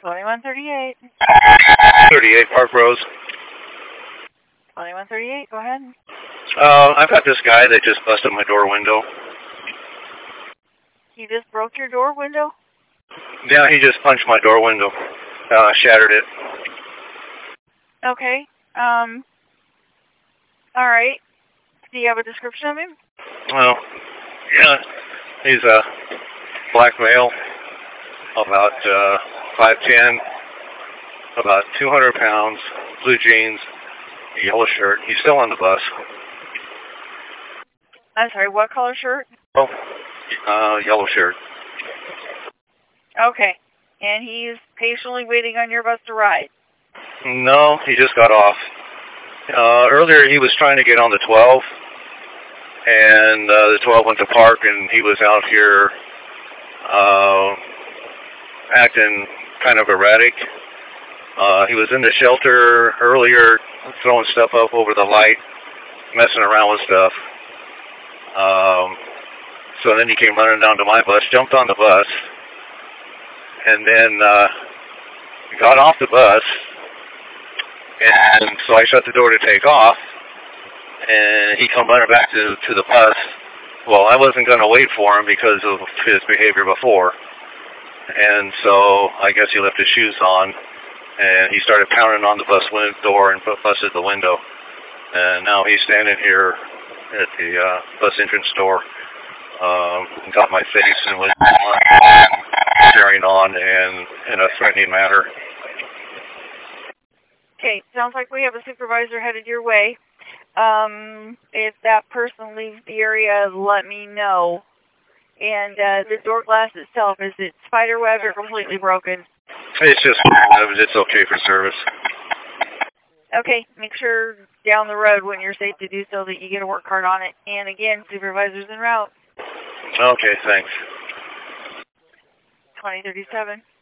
2138. 38 Park Rose. 2138, go ahead. I've got this guy that just busted my door window. He just broke your door window? Yeah, he just punched my door window. Shattered it. Okay. Alright. Do you have a description of him? Well, yeah. He's a black male, about 5'10", about 200 pounds, blue jeans, yellow shirt. He's still on the bus. I'm sorry, what color shirt? Oh, yellow shirt. Okay. And he's patiently waiting on your bus to ride? No, he just got off. Earlier he was trying to get on the 12, and the 12 went to park, and he was out here acting kind of erratic. He was in the shelter earlier, throwing stuff up over the light, messing around with stuff. So then he came running down to my bus, jumped on the bus, and then got off the bus. And so I shut the door to take off, and he come running back to the bus. Well, I wasn't going to wait for him because of his behavior before. And so I guess he left his shoes on, and he started pounding on the bus door and busted the window. And now he's standing here at the bus entrance door, got my face and was carrying on in a threatening manner. Okay, sounds like we have a supervisor headed your way. If that person leaves the area, let me know. And the door glass itself, is it spider web or completely broken? It's okay for service. Okay, make sure down the road when you're safe to do so that you get a work card on it. And again, supervisor's en route. Okay, thanks. 2037.